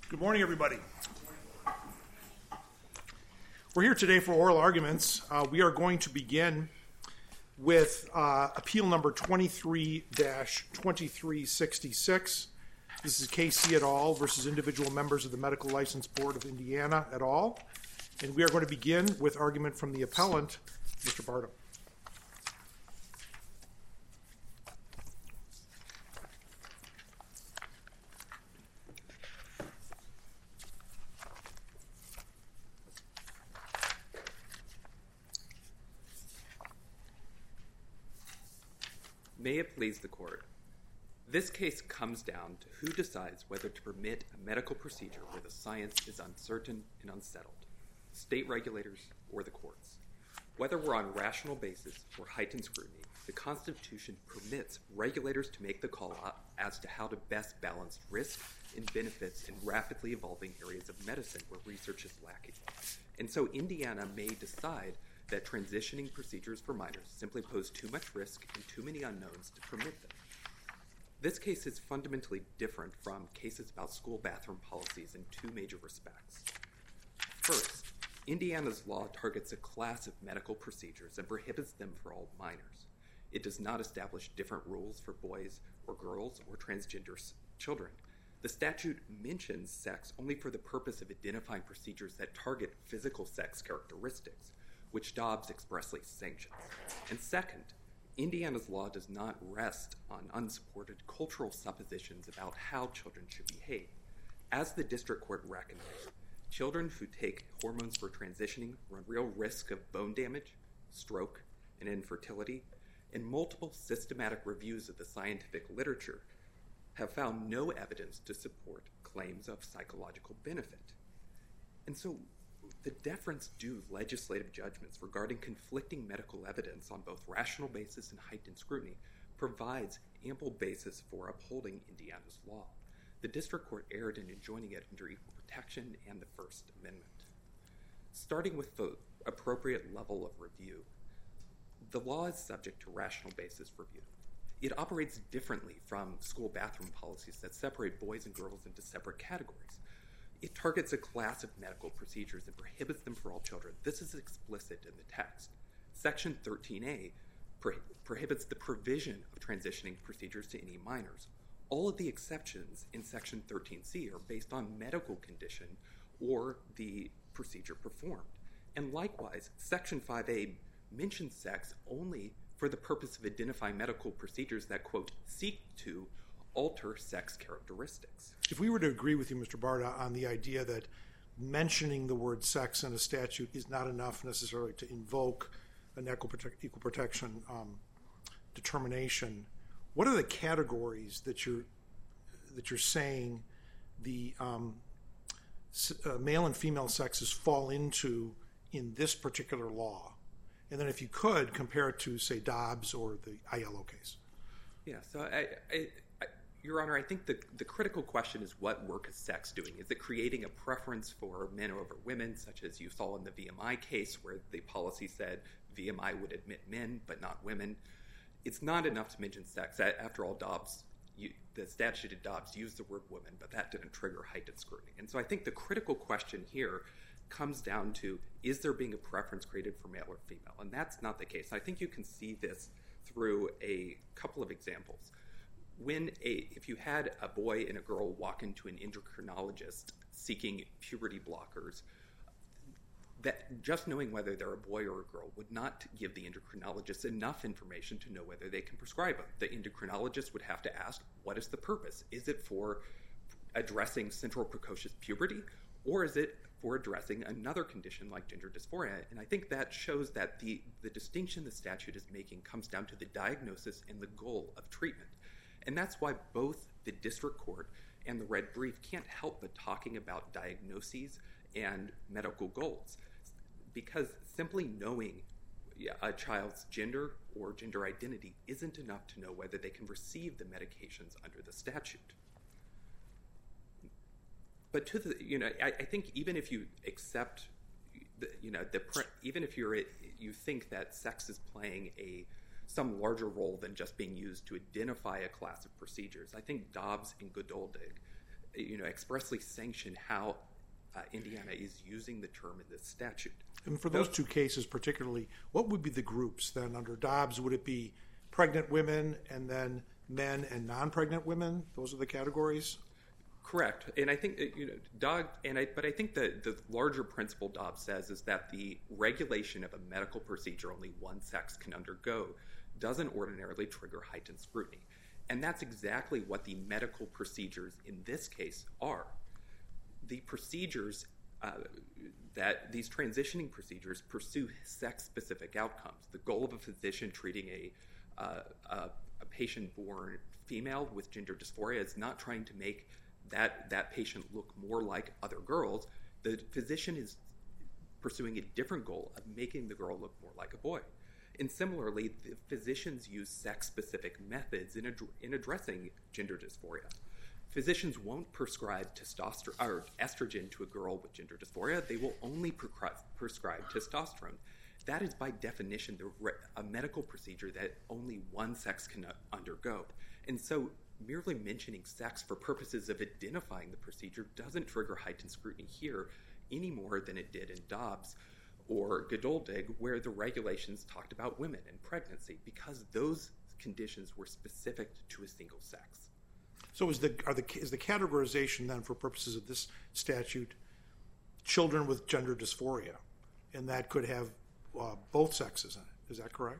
Good morning, everybody. We're here today for oral arguments. We are going to begin with appeal number 23-2366. This is KC et al. Versus individual members of the Medical License Board of Indiana et al. And we are going to begin with argument from the appellant, Mr. Barta. May it please the court. This case comes down to who decides whether to permit a medical procedure where the science is uncertain and unsettled, state regulators or the courts. Whether we're on rational basis or heightened scrutiny, the Constitution permits regulators to make the call as to how to best balance risk and benefits in rapidly evolving areas of medicine where research is lacking. And so Indiana may decide that transitioning procedures for minors simply pose too much risk and too many unknowns to permit them. This case is fundamentally different from cases about school bathroom policies in two major respects. First, Indiana's law targets a class of medical procedures and prohibits them for all minors. It does not establish different rules for boys or girls or transgender children. The statute mentions sex only for the purpose of identifying procedures that target physical sex characteristics, which Dobbs expressly sanctions. And second, Indiana's law does not rest on unsupported cultural suppositions about how children should behave. As the district court recognized, children who take hormones for transitioning run real risk of bone damage, stroke, and infertility, and multiple systematic reviews of the scientific literature have found no evidence to support claims of psychological benefit. And so the deference due legislative judgments regarding conflicting medical evidence on both rational basis and heightened scrutiny provides ample basis for upholding Indiana's law. The district court erred in enjoining it under equal protection and the First Amendment. Starting with the appropriate level of review, the law is subject to rational basis review. It operates differently from school bathroom policies that separate boys and girls into separate categories. It targets a class of medical procedures and prohibits them for all children. This is explicit in the text. Section 13A prohibits the provision of transitioning procedures to any minors. All of the exceptions in Section 13C are based on medical condition or the procedure performed. And likewise, Section 5A mentions sex only for the purpose of identifying medical procedures that, quote, seek to alter sex characteristics. If we were to agree with you, Mr. Barta, on the idea that mentioning the word sex in a statute is not enough necessarily to invoke an equal protection determination, what are the categories that you're saying the male and female sexes fall into in this particular law? And then if you could, compare it to, say, Dobbs or the ILO case. Yeah, so Your Honor, I think the critical question is what work is sex doing? Is it creating a preference for men over women, such as you saw in the VMI case where the policy said VMI would admit men but not women? It's not enough to mention sex. After all, the statute of Dobbs used the word woman, but that didn't trigger heightened scrutiny. And so I think the critical question here comes down to, is there being a preference created for male or female? And that's not the case. I think you can see this through a couple of examples. If you had a boy and a girl walk into an endocrinologist seeking puberty blockers, that just knowing whether they're a boy or a girl would not give the endocrinologist enough information to know whether they can prescribe them. The endocrinologist would have to ask, what is the purpose? Is it for addressing central precocious puberty, or is it for addressing another condition like gender dysphoria? And I think that shows that the distinction the statute is making comes down to the diagnosis and the goal of treatment. And that's why both the district court and the red brief can't help but talking about diagnoses and medical goals, because simply knowing a child's gender or gender identity isn't enough to know whether they can receive the medications under the statute. But I think even if you accept, even if you think that sex is playing some larger role than just being used to identify a class of procedures, I think Dobbs and Godoldig expressly sanction how Indiana is using the term in this statute. And for those two cases particularly, what would be the groups then under Dobbs? Would it be pregnant women and then men and non-pregnant women? Those are the categories? Correct. And I think, but I think the larger principle Dobbs says is that the regulation of a medical procedure only one sex can undergo doesn't ordinarily trigger heightened scrutiny. And that's exactly what the medical procedures in this case are. The procedures that these transitioning procedures pursue sex-specific outcomes. The goal of a physician treating a patient born female with gender dysphoria is not trying to make that patient look more like other girls. The physician is pursuing a different goal of making the girl look more like a boy. And similarly, the physicians use sex-specific methods in addressing gender dysphoria. Physicians won't prescribe testosterone or estrogen to a girl with gender dysphoria. They will only prescribe testosterone. That is by definition a medical procedure that only one sex can undergo. And so merely mentioning sex for purposes of identifying the procedure doesn't trigger heightened scrutiny here any more than it did in Dobbs or Geduldig, where the regulations talked about women and pregnancy, because those conditions were specific to a single sex. So is the categorization then, for purposes of this statute, children with gender dysphoria, and that could have both sexes in it? Is that correct?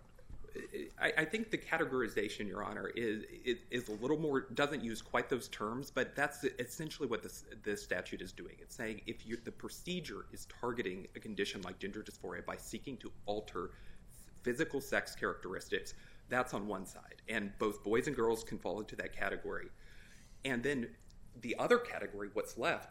I think the categorization, Your Honor, is a little more, doesn't use quite those terms, but that's essentially what this statute is doing. It's saying if the procedure is targeting a condition like gender dysphoria by seeking to alter physical sex characteristics, that's on one side. And both boys and girls can fall into that category. And then the other category, what's left,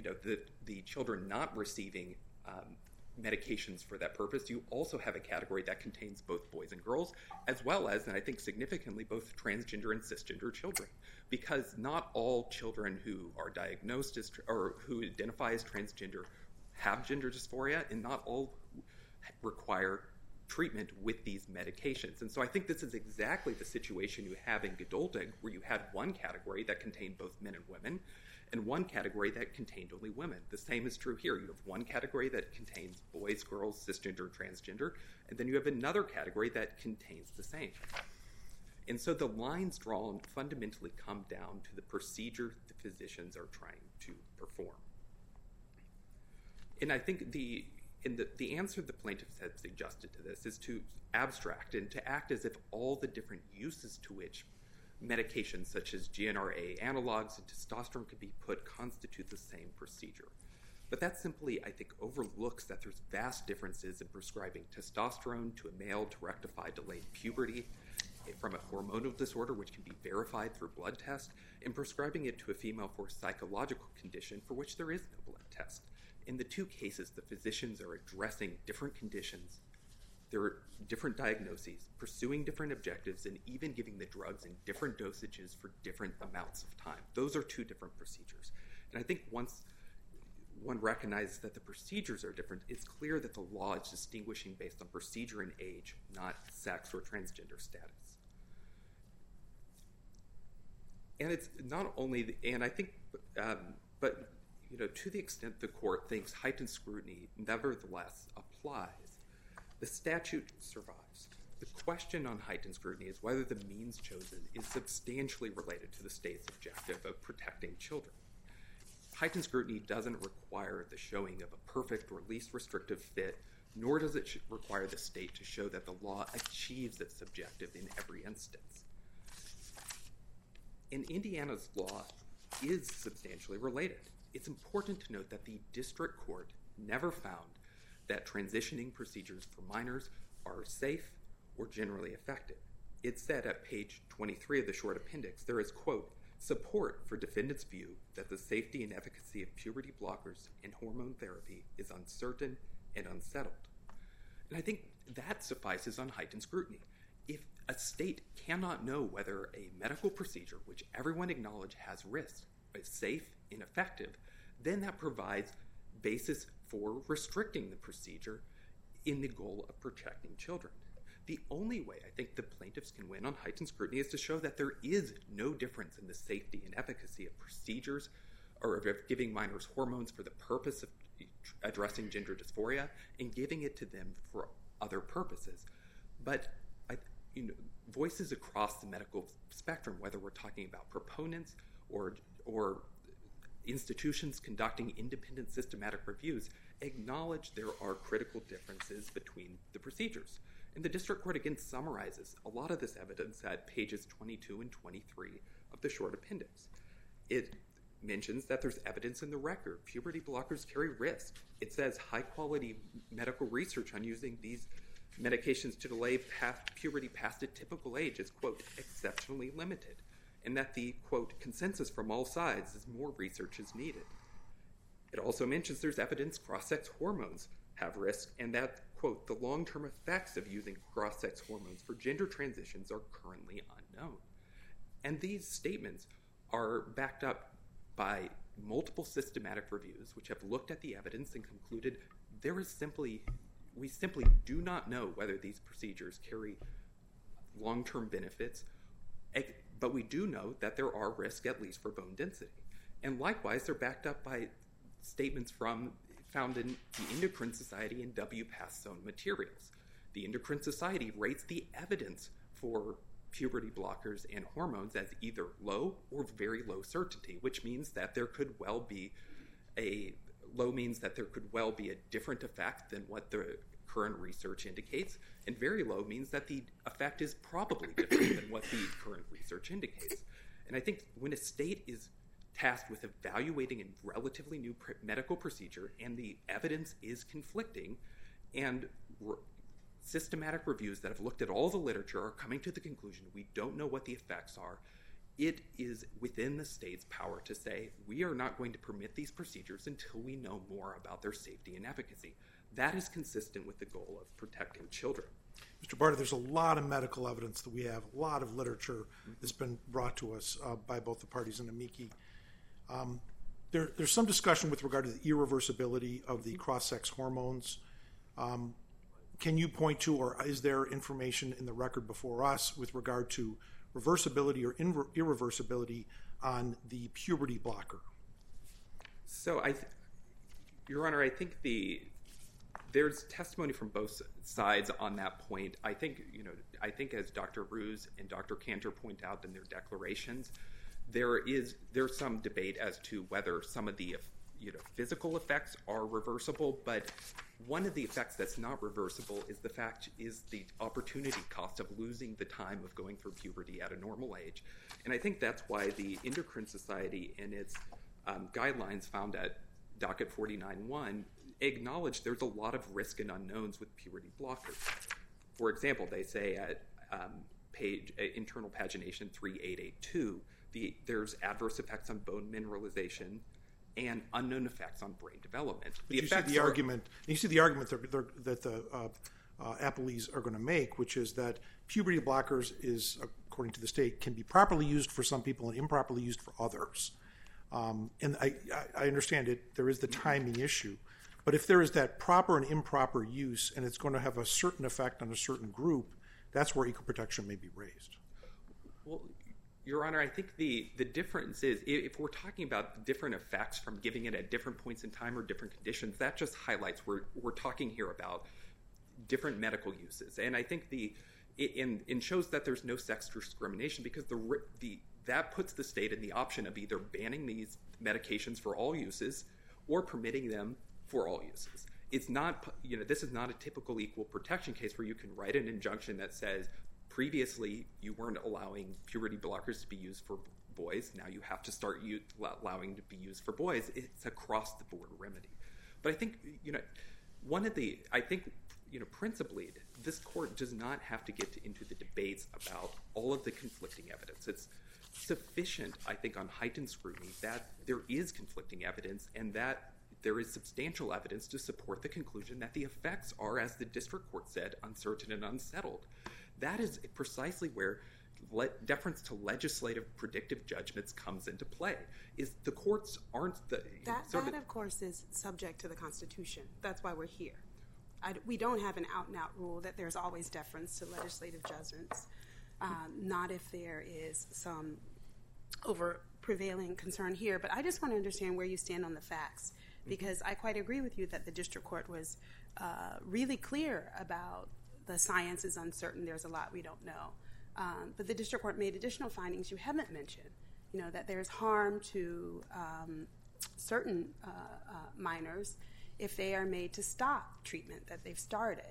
the children not receiving medications for that purpose, you also have a category that contains both boys and girls, as well as, and I think significantly, both transgender and cisgender children. Because not all children who are diagnosed as, or who identify as transgender have gender dysphoria, and not all require treatment with these medications. And so I think this is exactly the situation you have in Geduldig, where you had one category that contained both men and women, and one category that contained only women. The same is true here. You have one category that contains boys, girls, cisgender, transgender, and then you have another category that contains the same. And so the lines drawn fundamentally come down to the procedure the physicians are trying to perform. And I think the answer the plaintiffs had suggested to this is to abstract and to act as if all the different uses to which medications such as GnRA analogs and testosterone could be put constitute the same procedure. But that simply, I think, overlooks that there's vast differences in prescribing testosterone to a male to rectify delayed puberty from a hormonal disorder, which can be verified through blood test, and prescribing it to a female for a psychological condition for which there is no blood test. In the two cases, the physicians are addressing different conditions. There are different diagnoses, pursuing different objectives, and even giving the drugs in different dosages for different amounts of time. Those are two different procedures. And I think once one recognizes that the procedures are different, it's clear that the law is distinguishing based on procedure and age, not sex or transgender status. And it's not only, and I think, but to the extent the court thinks heightened scrutiny nevertheless applies, the statute survives. The question on heightened scrutiny is whether the means chosen is substantially related to the state's objective of protecting children. Heightened scrutiny doesn't require the showing of a perfect or least restrictive fit, nor does it require the state to show that the law achieves its objective in every instance. And Indiana's law is substantially related. It's important to note that the district court never found that transitioning procedures for minors are safe or generally effective. It said at page 23 of the short appendix, there is, quote, support for defendants' view that the safety and efficacy of puberty blockers and hormone therapy is uncertain and unsettled. And I think that suffices on heightened scrutiny. If a state cannot know whether a medical procedure, which everyone acknowledges has risks, is safe and effective, then that provides basis for restricting the procedure in the goal of protecting children. The only way I think the plaintiffs can win on heightened scrutiny is to show that there is no difference in the safety and efficacy of procedures or of giving minors hormones for the purpose of addressing gender dysphoria and giving it to them for other purposes. But voices across the medical spectrum, whether we're talking about proponents or institutions conducting independent systematic reviews, acknowledge there are critical differences between the procedures. And the district court again summarizes a lot of this evidence at pages 22 and 23 of the short appendix. It mentions that there's evidence in the record. Puberty blockers carry risk. It says high-quality medical research on using these medications to delay puberty past a typical age is, quote, exceptionally limited, and that the, quote, consensus from all sides is more research is needed. It also mentions there's evidence cross-sex hormones have risk, and that, quote, the long-term effects of using cross-sex hormones for gender transitions are currently unknown. And these statements are backed up by multiple systematic reviews which have looked at the evidence and concluded we simply do not know whether these procedures carry long-term benefits, but we do know that there are risks, at least for bone density. And likewise, they're backed up by statements found in the Endocrine Society and WPATH-Zone materials. The Endocrine Society rates the evidence for puberty blockers and hormones as either low or very low certainty, which means that there could well be a different effect than what the current research indicates, and very low means that the effect is probably different than what the current research indicates. And I think when a state is tasked with evaluating a relatively new medical procedure and the evidence is conflicting, and systematic reviews that have looked at all the literature are coming to the conclusion we don't know what the effects are, it is within the state's power to say we are not going to permit these procedures until we know more about their safety and efficacy. That is consistent with the goal of protecting children. Mr. Barta, there's a lot of medical evidence that we have, a lot of literature that's been brought to us by both the parties and amici. There's some discussion with regard to the irreversibility of the cross-sex hormones. Can you point to, or is there information in the record before us with regard to reversibility or irreversibility on the puberty blocker? So, Your Honor, I think there's testimony from both sides on that point. I think as Dr. Ruse and Dr. Cantor point out in their declarations, there's some debate as to whether some of the physical effects are reversible, but one of the effects that's not reversible is the opportunity cost of losing the time of going through puberty at a normal age. And I think that's why the Endocrine Society in its guidelines found at docket 49.1 acknowledge there's a lot of risk and unknowns with puberty blockers. For example, they say at internal pagination 3882, there's adverse effects on bone mineralization and unknown effects on brain development. You see the argument that the appellees are going to make, which is that puberty blockers is, according to the state, can be properly used for some people and improperly used for others. And I understand it. There is the timing issue. But if there is that proper and improper use and it's going to have a certain effect on a certain group, that's where equal protection may be raised. Well, Your Honor, I think the difference is if we're talking about different effects from giving it at different points in time or different conditions, that just highlights we're talking here about different medical uses. And I think it shows that there's no sex discrimination because that puts the state in the option of either banning these medications for all uses or permitting them for all uses. It's not, this is not a typical equal protection case where you can write an injunction that says previously you weren't allowing puberty blockers to be used for boys. Now you have to start allowing to be used for boys. It's across the board remedy. But I think, principally, this court does not have to get into the debates about all of the conflicting evidence. It's sufficient, I think, on heightened scrutiny that there is conflicting evidence and that there is substantial evidence to support the conclusion that the effects are, as the district court said, uncertain and unsettled. That is precisely where deference to legislative predictive judgments comes into play. Is the courts aren't the... That, of course, is subject to the Constitution. That's why we're here. We don't have an out-and-out rule that there's always deference to legislative judgments, not if there is some prevailing concern here, but I just want to understand where you stand on the facts, because I quite agree with you that the district court was really clear about the science is uncertain, there's a lot we don't know. But the district court made additional findings you haven't mentioned, that there's harm to certain minors if they are made to stop treatment that they've started.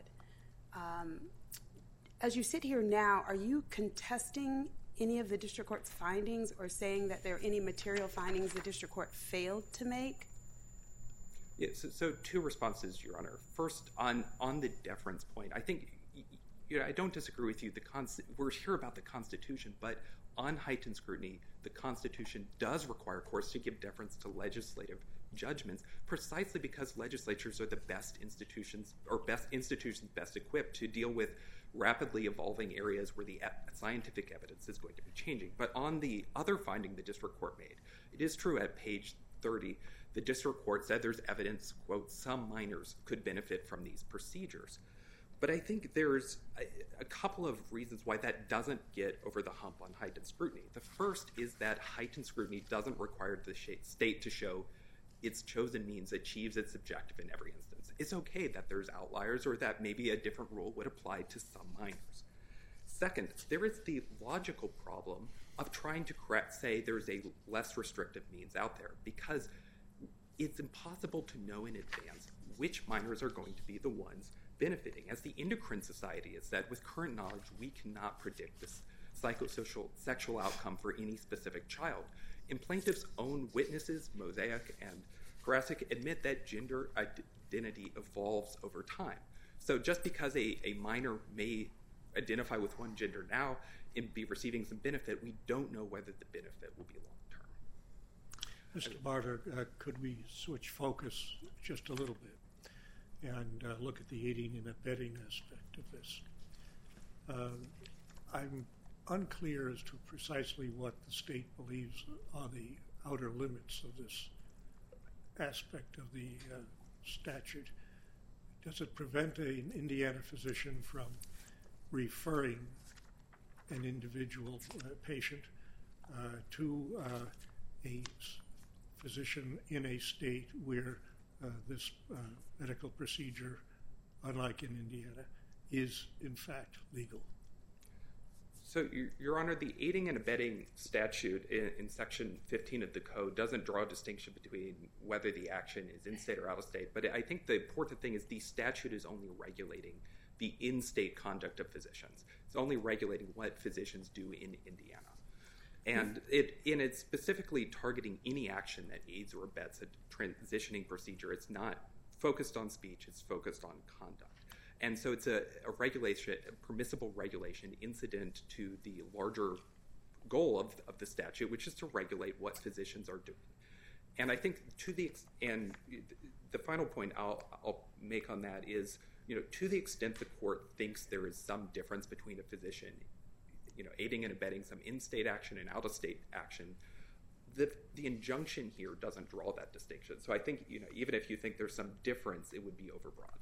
As you sit here now, are you contesting any of the district court's findings or saying that there are any material findings the district court failed to make? Yeah, so two responses, Your Honor. First, on the deference point, I think I don't disagree with you. We're here about the Constitution, but on heightened scrutiny, the Constitution does require courts to give deference to legislative judgments precisely because legislatures are the best institutions best equipped to deal with rapidly evolving areas where the scientific evidence is going to be changing. But on the other finding the district court made, it is true at page 30, the district court said there's evidence, quote, some minors could benefit from these procedures. But I think there's a couple of reasons why that doesn't get over the hump on heightened scrutiny. The first is that heightened scrutiny doesn't require the state to show its chosen means achieves its objective in every instance. It's okay that there's outliers or that maybe a different rule would apply to some minors. Second, there is the logical problem of trying to say there's a less restrictive means out there because it's impossible to know in advance which minors are going to be the ones benefiting. As the Endocrine Society has said, with current knowledge, we cannot predict this psychosocial sexual outcome for any specific child. And plaintiffs' own witnesses, Mosaic and Karasik, admit that gender identity evolves over time. So just because a minor may identify with one gender now and be receiving some benefit, we don't know whether the benefit will be long-term. Mr. Barter, could we switch focus just a little bit and look at the aiding and abetting aspect of this? I'm unclear as to precisely what the state believes are the outer limits of this aspect of the statute. Does it prevent an Indiana physician from referring an individual patient to a physician in a state where this medical procedure, unlike in Indiana, is in fact legal? So, Your Honor, the aiding and abetting statute in Section 15 of the Code doesn't draw a distinction between whether the action is in-state or out-of-state, but I think the important thing is the statute is only regulating the in-state conduct of physicians. It's only regulating what physicians do in Indiana. And it's specifically targeting any action that aids or abets a transitioning procedure. It's not focused on speech, it's focused on conduct. And so it's a permissible regulation incident to the larger goal of the statute, which is to regulate what physicians are doing. And I think the final point I'll make on that is, to the extent the court thinks there is some difference between a physician, aiding and abetting some in-state action and out-of-state action, the injunction here doesn't draw that distinction. So I think, even if you think there's some difference, it would be overbroad.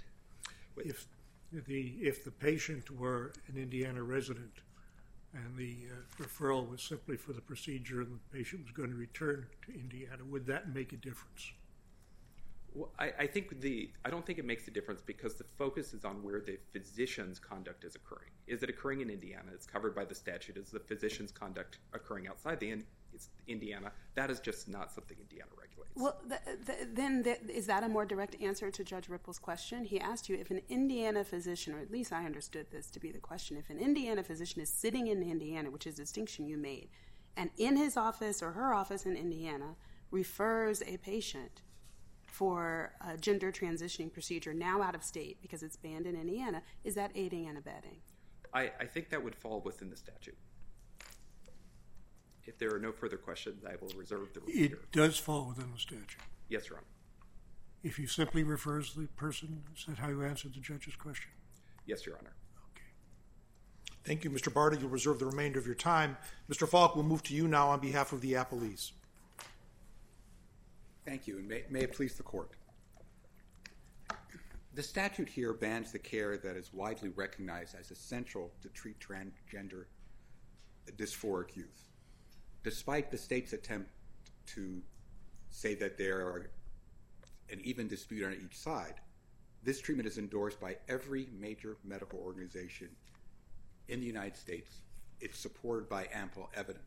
If the patient were an Indiana resident and the referral was simply for the procedure and the patient was going to return to Indiana, would that make a difference? Well, I don't think it makes a difference because the focus is on where the physician's conduct is occurring. Is it occurring in Indiana? It's covered by the statute. Is the physician's conduct occurring outside Indiana? That is just not something Indiana regulates. Well, then is that a more direct answer to Judge Ripple's question? He asked you if an Indiana physician, or at least I understood this to be the question, if an Indiana physician is sitting in Indiana, which is a distinction you made, and in his office or her office in Indiana refers a patient for a gender transitioning procedure now out of state because it's banned in Indiana, is that aiding and abetting? I think that would fall within the statute. If there are no further questions, I will reserve the remainder. It does fall within the statute? Yes, Your Honor. If he simply refers the person, is that how you answered the judge's question? Yes, Your Honor. Okay. Thank you, Mr. Barta. You'll reserve the remainder of your time. Mr. Falk, we'll move to you now on behalf of the appellees. Thank you, and may it please the Court. The statute here bans the care that is widely recognized as essential to treat transgender dysphoric youth. Despite the state's attempt to say that there are an even dispute on each side. This treatment is endorsed by every major medical organization in the United States. It's supported by ample evidence.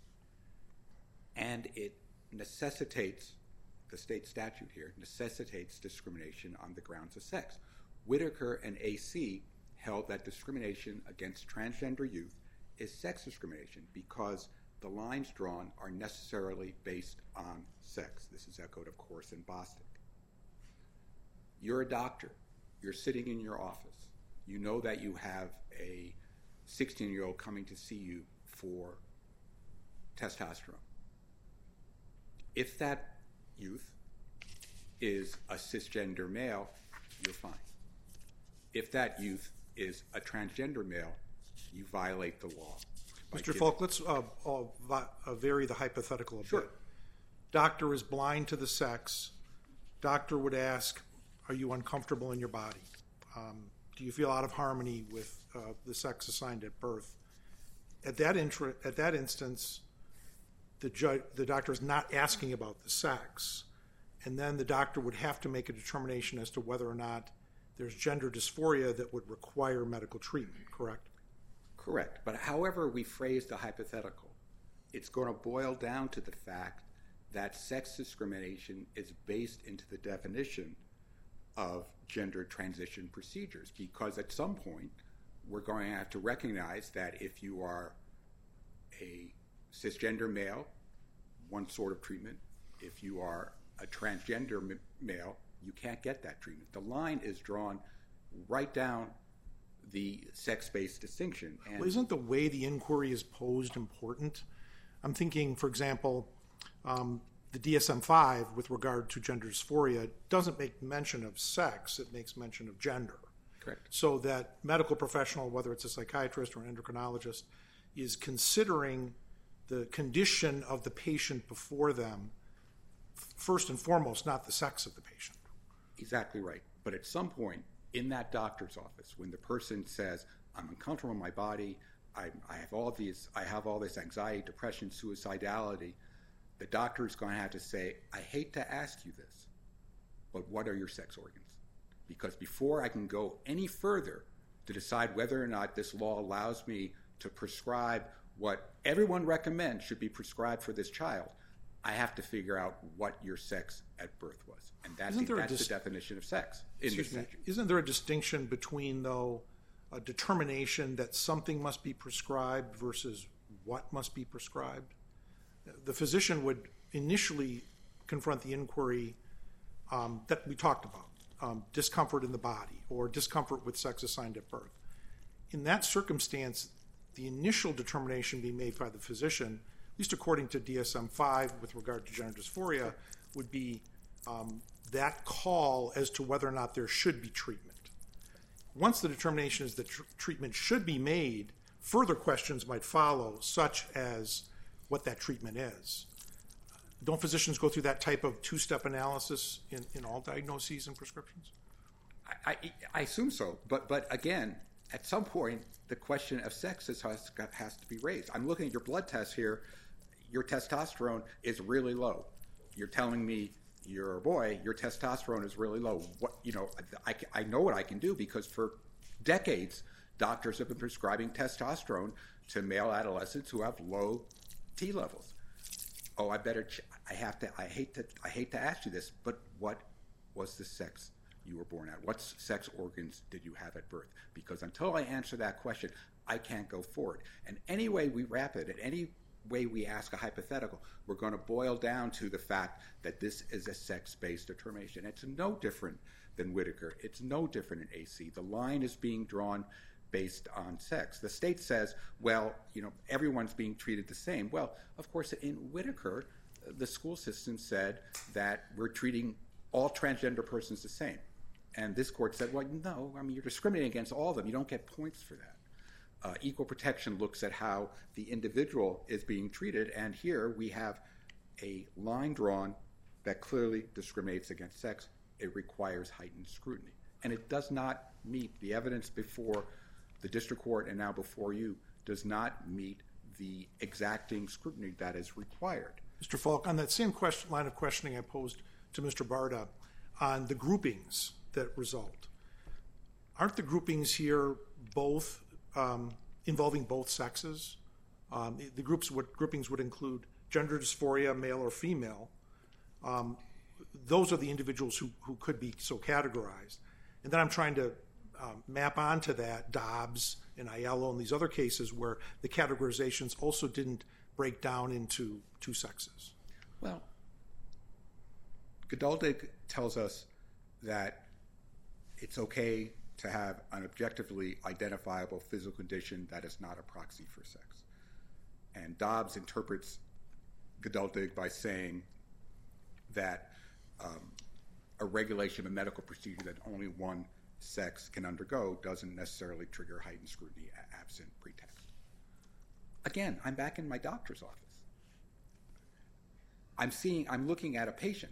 And it necessitates, the state statute here, necessitates discrimination on the grounds of sex. Whitaker and AC held that discrimination against transgender youth is sex discrimination because the lines drawn are necessarily based on sex. This is echoed, of course, in Bostic. You're a doctor. You're sitting in your office. You know that you have a 16-year-old coming to see you for testosterone. If that youth is a cisgender male, you're fine. If that youth is a transgender male, you violate the law. Mr. Falk, let's vary the hypothetical a Sure. bit. Doctor is blind to the sex. Doctor would ask, are you uncomfortable in your body? Do you feel out of harmony with the sex assigned at birth? At that instance, the doctor is not asking about the sex, and then the doctor would have to make a determination as to whether or not there's gender dysphoria that would require medical treatment, correct? Correct. But however we phrase the hypothetical, it's going to boil down to the fact that sex discrimination is based into the definition of gender transition procedures, because at some point we're going to have to recognize that if you are a cisgender male, one sort of treatment. If you are a transgender male, you can't get that treatment. The line is drawn right down the sex-based distinction. And well, isn't the way the inquiry is posed important? I'm thinking, for example, the DSM-5 with regard to gender dysphoria doesn't make mention of sex, it makes mention of gender. Correct. So that medical professional, whether it's a psychiatrist or an endocrinologist, is considering the condition of the patient before them, first and foremost, not the sex of the patient. Exactly right. But at some point in that doctor's office, when the person says, I'm uncomfortable in my body, I have all this anxiety, depression, suicidality, the doctor is going to have to say, I hate to ask you this, but what are your sex organs? Because before I can go any further to decide whether or not this law allows me to prescribe what everyone recommends should be prescribed for this child, I have to figure out what your sex at birth was. And that's the definition of sex in this statute. Isn't there a distinction between, though, a determination that something must be prescribed versus what must be prescribed? The physician would initially confront the inquiry that we talked about, discomfort in the body or discomfort with sex assigned at birth. In that circumstance, the initial determination being made by the physician, at least according to DSM-5 with regard to gender dysphoria, would be that call as to whether or not there should be treatment. Once the determination is that treatment should be made, further questions might follow, such as what that treatment is. Don't physicians go through that type of two-step analysis in all diagnoses and prescriptions? I assume so. But again, at some point, the question of sex has to be raised. I'm looking at your blood test here. Your testosterone is really low. You're telling me you're a boy, your testosterone is really low. I know what I can do because for decades, doctors have been prescribing testosterone to male adolescents who have low T levels. Oh, I hate to ask you this, but what was the sex you were born at? What sex organs did you have at birth? Because until I answer that question, I can't go forward. And any way we wrap it, and any way we ask a hypothetical, we're going to boil down to the fact that this is a sex-based determination. It's no different than Whitaker. It's no different in AC. The line is being drawn based on sex. The state says, well, everyone's being treated the same. Well, of course, in Whitaker, the school system said that we're treating all transgender persons the same. And this court said, well, no, you're discriminating against all of them. You don't get points for that. Equal protection looks at how the individual is being treated, and here we have a line drawn that clearly discriminates against sex. It requires heightened scrutiny. And it does not meet the evidence before the district court and now before you does not meet the exacting scrutiny that is required. Mr. Falk, on that same line of questioning I posed to Mr. Barta on the groupings that result, aren't the groupings here both involving both sexes? The groupings would include gender dysphoria, male or female. Those are the individuals who could be so categorized. And then I'm trying to map onto that Dobbs and Aiello and these other cases where the categorizations also didn't break down into two sexes. Well, Geduldig tells us that it's okay to have an objectively identifiable physical condition that is not a proxy for sex. And Dobbs interprets Geduldig by saying that a regulation of a medical procedure that only one sex can undergo doesn't necessarily trigger heightened scrutiny absent pretext. Again, I'm back in my doctor's office. I'm looking at a patient.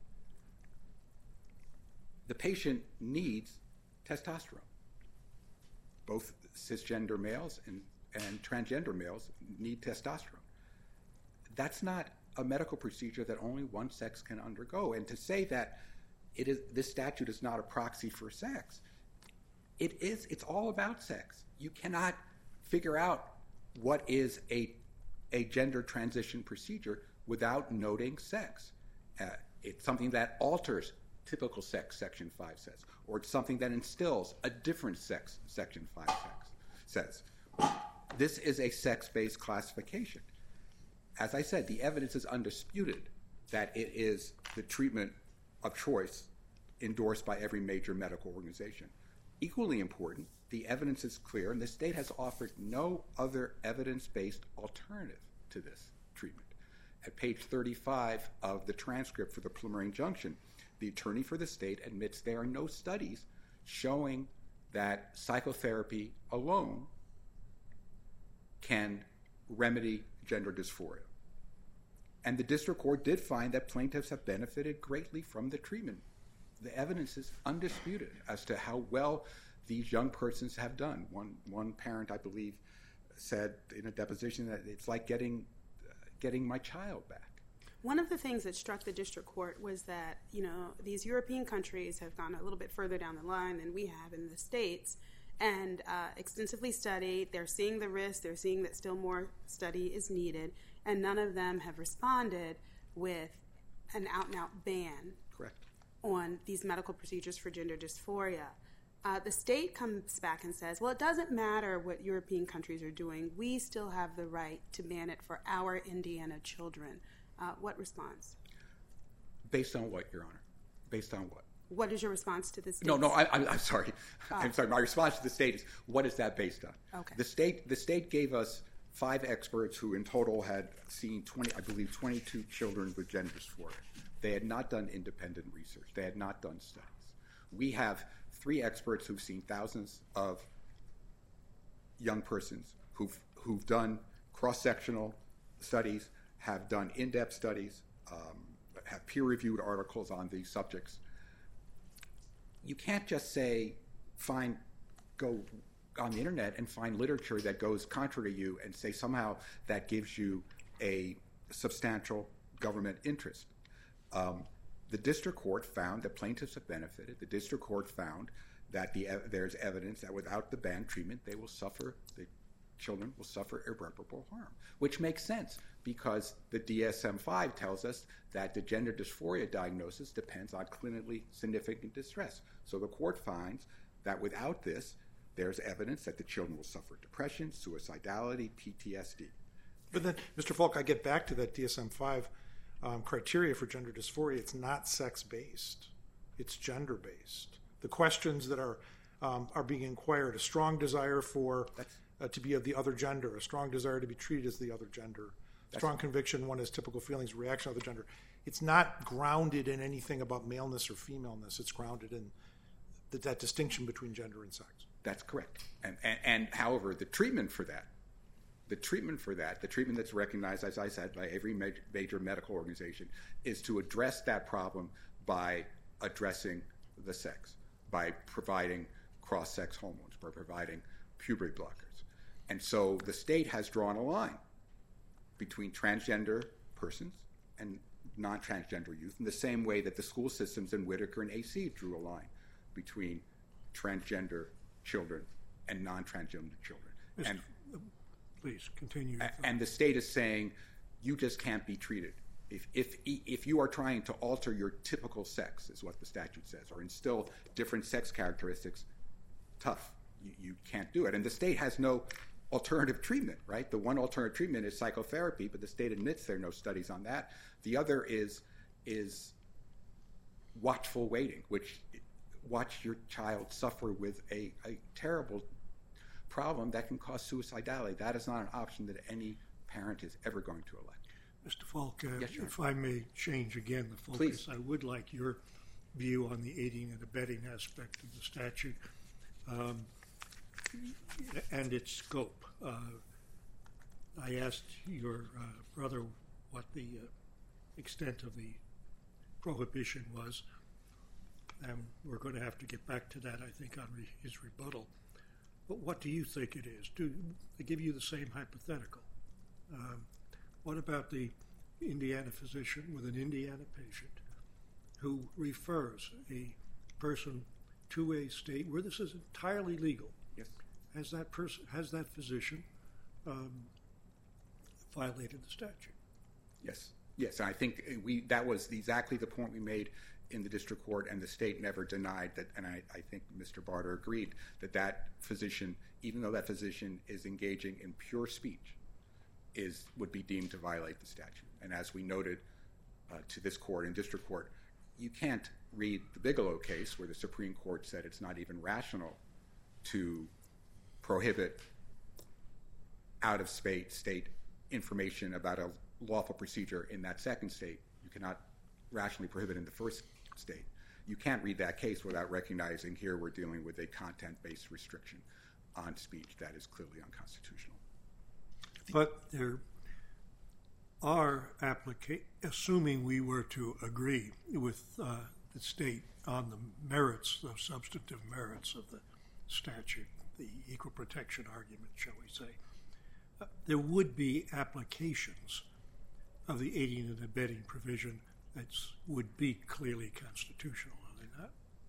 The patient needs testosterone. Both cisgender males and transgender males need testosterone. That's not a medical procedure that only one sex can undergo. And to say that this statute is not a proxy for sex, it's all about sex. You cannot figure out what is a gender transition procedure without noting sex. It's something that alters typical sex, Section 5 says, or it's something that instills a different sex, Section 5 says. This is a sex-based classification. As I said, the evidence is undisputed that it is the treatment of choice endorsed by every major medical organization. Equally important, the evidence is clear, and the state has offered no other evidence-based alternative to this treatment. At page 35 of the transcript for the preliminary injunction, the attorney for the state admits there are no studies showing that psychotherapy alone can remedy gender dysphoria. And the district court did find that plaintiffs have benefited greatly from the treatment. The evidence is undisputed as to how well these young persons have done. One parent, I believe, said in a deposition that it's like getting my child back. One of the things that struck the district court was that, these European countries have gone a little bit further down the line than we have in the States and extensively studied. They're seeing the risk. They're seeing that still more study is needed, and none of them have responded with an out-and-out ban on these medical procedures for gender dysphoria. The state comes back and says, well, it doesn't matter what European countries are doing. We still have the right to ban it for our Indiana children. What response? Based on what, Your Honor? Based on what? What is your response to the state? No, I'm sorry. I'm sorry. My response to the state is, what is that based on? Okay. The state gave us 5 experts who in total had seen 22 children with gender dysphoria. They had not done independent research. They had not done studies. We have 3 experts who've seen thousands of young persons who've done cross-sectional studies, have done in-depth studies, have peer-reviewed articles on these subjects. You can't just say, go on the internet and find literature that goes contrary to you and say somehow that gives you a substantial government interest. The district court found that plaintiffs have benefited. The district court found that there's evidence that without the banned treatment, the children will suffer irreparable harm, which makes sense because the DSM-5 tells us that the gender dysphoria diagnosis depends on clinically significant distress. So the court finds that without this, there's evidence that the children will suffer depression, suicidality, PTSD. But then, Mr. Falk, I get back to that DSM-5 criteria for gender dysphoria. It's not sex-based. It's gender-based. The questions that are being inquired, a strong desire for to be of the other gender, a strong desire to be treated as the other gender, strong conviction one has typical feelings, reaction of the gender. It's not grounded in anything about maleness or femaleness. It's grounded in that distinction between gender and sex. That's correct. And however, the treatment that's recognized, as I said, by every major medical organization, is to address that problem by addressing the sex, by providing cross-sex hormones, by providing puberty blockers. And so the state has drawn a line between transgender persons and non-transgender youth in the same way that the school systems in Whitaker and AC drew a line between transgender children and non-transgender children. Please continue. And the state is saying you just can't be treated. If you are trying to alter your typical sex, is what the statute says, or instill different sex characteristics, tough. You can't do it. And the state has no alternative treatment, right? The one alternative treatment is psychotherapy, but the state admits there are no studies on that. The other is watchful waiting, which watch your child suffer with a terrible problem that can cause suicidality. That is not an option that any parent is ever going to elect. Mr. Falk, Yes, if I may change again the focus, Please. I would like your view on the aiding and abetting aspect of the statute and its scope. I asked your brother what the extent of the prohibition was, and we're going to have to get back to that, I think, on his rebuttal. But what do you think it is? Do they give you the same hypothetical? What about the Indiana physician with an Indiana patient who refers a person to a state where this is entirely legal? Yes. Has that physician violated the statute? Yes. Yes, I think that was exactly the point we made in the district court, and the state never denied that, and I think Mr. Barter agreed that physician, even though that physician is engaging in pure speech, would be deemed to violate the statute. And as we noted to this court and district court, you can't read the Bigelow case where the Supreme Court said it's not even rational to prohibit out-of-state information about a lawful procedure in that second state. You cannot rationally prohibit in the first state. You can't read that case without recognizing here we're dealing with a content-based restriction on speech that is clearly unconstitutional. But there are assuming we were to agree with the state on the merits, the substantive merits of the statute, the equal protection argument, shall we say, there would be applications of the aiding and abetting provision that would be clearly constitutional, are they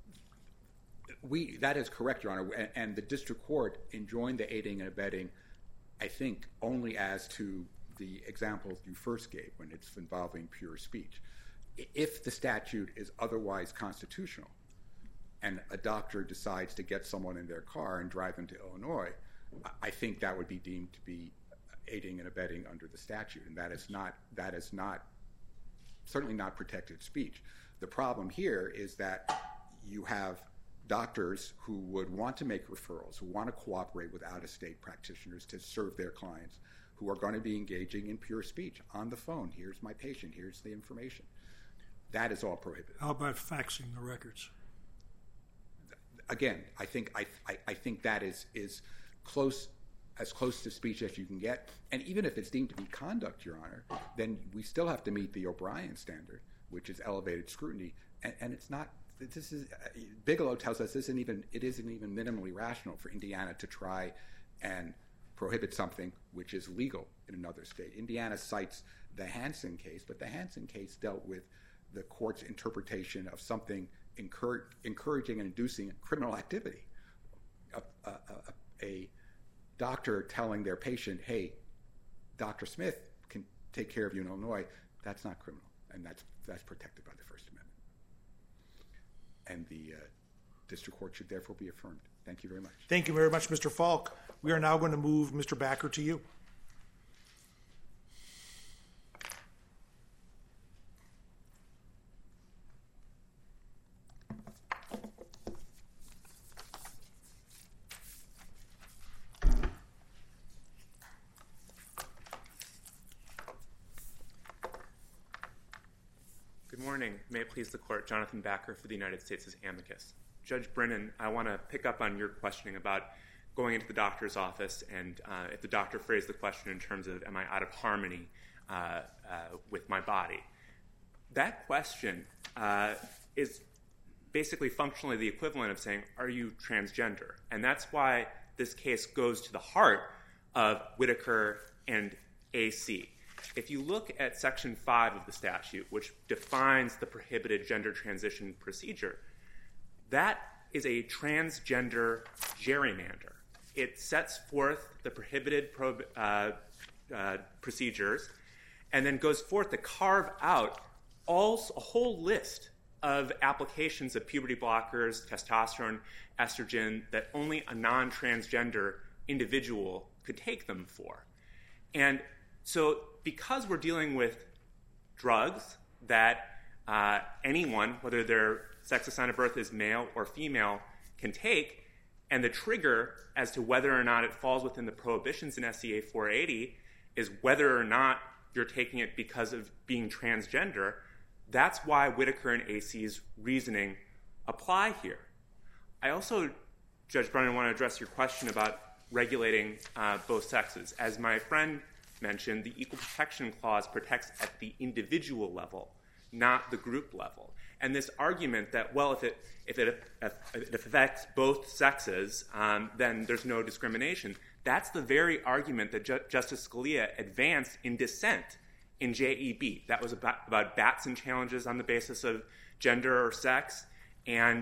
not? That is correct, Your Honor, and the district court enjoined the aiding and abetting, I think, only as to the examples you first gave when it's involving pure speech. If the statute is otherwise constitutional and a doctor decides to get someone in their car and drive them to Illinois, I think that would be deemed to be aiding and abetting under the statute, and that is certainly not protected speech. The problem here is that you have doctors who would want to make referrals, who want to cooperate with out-of-state practitioners to serve their clients, who are going to be engaging in pure speech on the phone. Here's my patient. Here's the information. That is all prohibited. How about faxing the records? Again, I think that is as close to speech as you can get. And even if it's deemed to be conduct, Your Honor, then we still have to meet the O'Brien standard, which is elevated scrutiny. And it's not. Bigelow tells us it isn't even minimally rational for Indiana to try and prohibit something which is legal in another state. Indiana cites the Hansen case, but the Hansen case dealt with the court's interpretation of something encouraging and inducing criminal activity. A doctor telling their patient, hey, Dr. Smith can take care of you in Illinois, that's not criminal, and that's protected by the First Amendment. And the district court should therefore be affirmed. Thank you very much. Thank you very much, Mr. Falk. We are now going to move Mr. Backer to you. Good morning. May it please the court, Jonathan Backer for the United States' amicus. Judge Brennan, I want to pick up on your questioning about going into the doctor's office and if the doctor phrased the question in terms of am I out of harmony with my body. That question is basically functionally the equivalent of saying, are you transgender? And that's why this case goes to the heart of Whitaker and AC. If you look at Section 5 of the statute, which defines the prohibited gender transition procedure, that is a transgender gerrymander. It sets forth the prohibited procedures and then goes forth to carve out a whole list of applications of puberty blockers, testosterone, estrogen, that only a non-transgender individual could take them for. And so because we're dealing with drugs that anyone, whether their sex assigned at birth is male or female, can take, and the trigger as to whether or not it falls within the prohibitions in SCA 480 is whether or not you're taking it because of being transgender, that's why Whitaker and AC's reasoning apply here. I also, Judge Brennan, want to address your question about regulating both sexes. As my friend mentioned, the Equal Protection Clause protects at the individual level, not the group level. And this argument that, well, if it affects both sexes, then there's no discrimination, that's the very argument that Justice Scalia advanced in dissent in JEB. That was about Batson challenges on the basis of gender or sex. And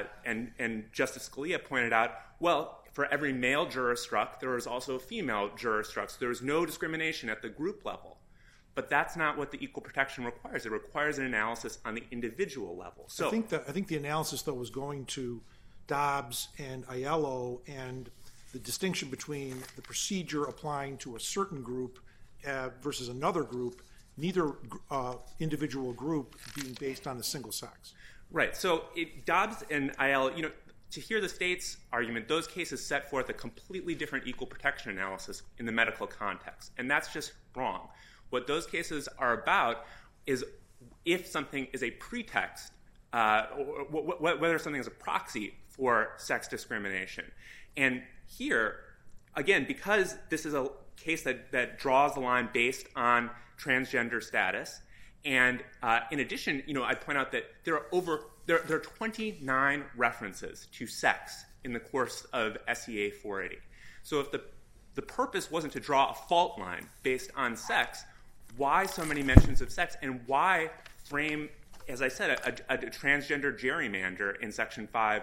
Justice Scalia pointed out, well, for every male juror struck, there was also a female juror struck. So there was no discrimination at the group level. But that's not what the equal protection requires. It requires an analysis on the individual level. So I think the analysis, though, was going to Dobbs and Aiello and the distinction between the procedure applying to a certain group versus another group, neither individual group being based on a single sex. Right. So Dobbs and Aiello, to hear the state's argument, those cases set forth a completely different equal protection analysis in the medical context. And that's just wrong. What those cases are about is if something is a pretext, or whether something is a proxy for sex discrimination. And here, again, because this is a case that draws the line based on transgender status, and in addition, I'd point out that there are 29 references to sex in the course of SCA 480. So if the purpose wasn't to draw a fault line based on sex, why so many mentions of sex, and why frame, as I said, a transgender gerrymander in Section 5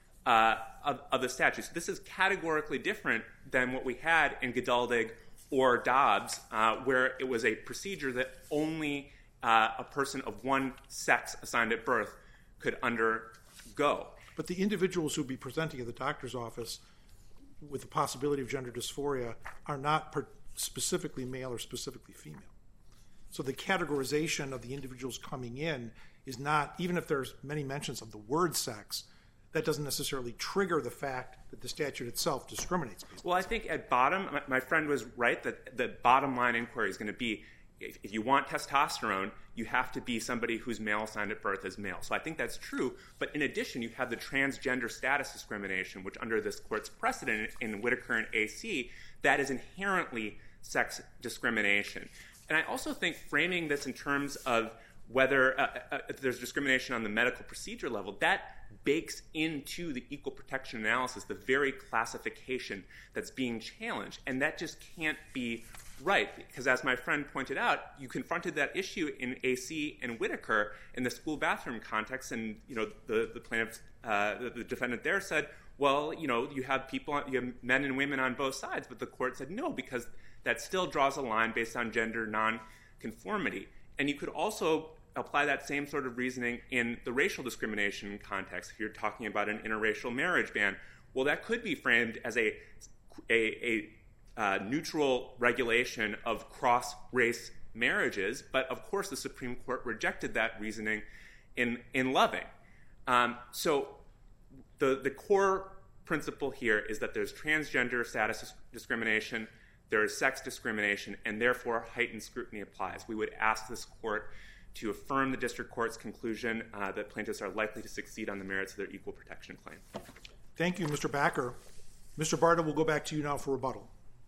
of the statute? So this is categorically different than what we had in Geduldig or Dobbs, where it was a procedure that only a person of one sex assigned at birth could undergo. But the individuals who would be presenting at the doctor's office with the possibility of gender dysphoria are not specifically male or specifically female. So the categorization of the individuals coming in is not, even if there's many mentions of the word sex, that doesn't necessarily trigger the fact that the statute itself discriminates. Well, I think at bottom, my friend was right that the bottom line inquiry is going to be, if you want testosterone, you have to be somebody who's male assigned at birth as male. So I think that's true. But in addition, you have the transgender status discrimination, which under this court's precedent in Whitaker and AC, that is inherently sex discrimination. And I also think framing this in terms of whether if there's discrimination on the medical procedure level, that bakes into the equal protection analysis the very classification that's being challenged. And that just can't be right, because as my friend pointed out, you confronted that issue in AC and Whitaker in the school bathroom context, and the plaintiff, the defendant there said, well, you have men and women on both sides, but the court said no, because that still draws a line based on gender nonconformity. And you could also apply that same sort of reasoning in the racial discrimination context. If you're talking about an interracial marriage ban, well, that could be framed as a neutral regulation of cross-race marriages, but of course the Supreme Court rejected that reasoning in Loving. So the core principle here is that there's transgender status discrimination, there is sex discrimination, and therefore heightened scrutiny applies. We would ask this court to affirm the district court's conclusion that plaintiffs are likely to succeed on the merits of their equal protection claim. Thank you, Mr. Backer. Mr. Barta, we'll go back to you now for rebuttal.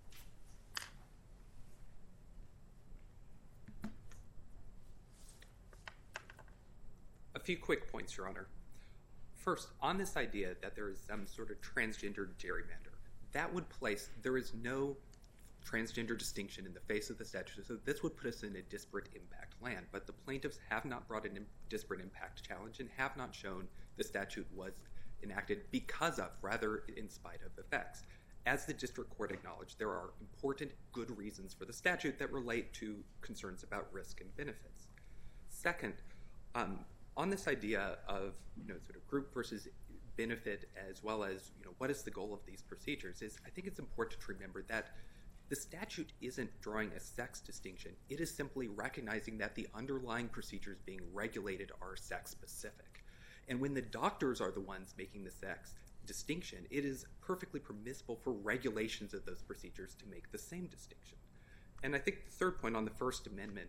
A few quick points, Your Honor. First, on this idea that there is some sort of transgender gerrymander, that would place, there is no transgender distinction in the face of the statute. So this would put us in a disparate impact land, but the plaintiffs have not brought a disparate impact challenge and have not shown the statute was enacted because of, rather in spite of, effects. As the district court acknowledged, there are important good reasons for the statute that relate to concerns about risk and benefits. Second, on this idea of sort of group versus benefit, as well as what is the goal of these procedures, is I think it's important to remember that the statute isn't drawing a sex distinction. It is simply recognizing that the underlying procedures being regulated are sex specific. And when the doctors are the ones making the sex distinction, it is perfectly permissible for regulations of those procedures to make the same distinction. And I think the third point on the First Amendment,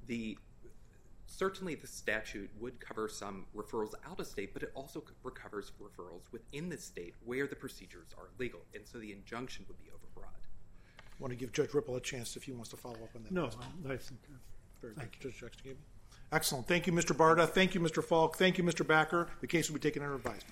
certainly the statute would cover some referrals out of state, but it also recovers referrals within the state where the procedures are legal. And so the injunction would be overbroad. I want to give Judge Ripple a chance if he wants to follow up on that. No, I think. Very good. Judge Jackson. Excellent. Thank you, Mr. Barta. Thank you, Mr. Falk. Thank you, Mr. Backer. The case will be taken under advisement.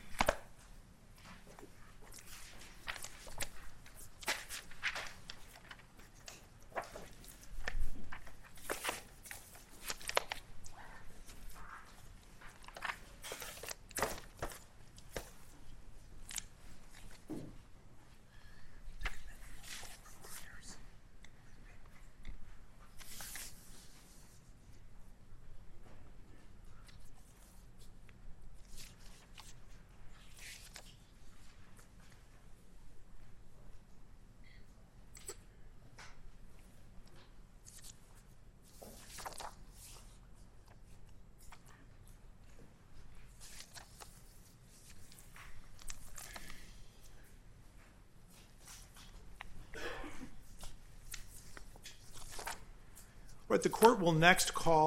Right, the court will next call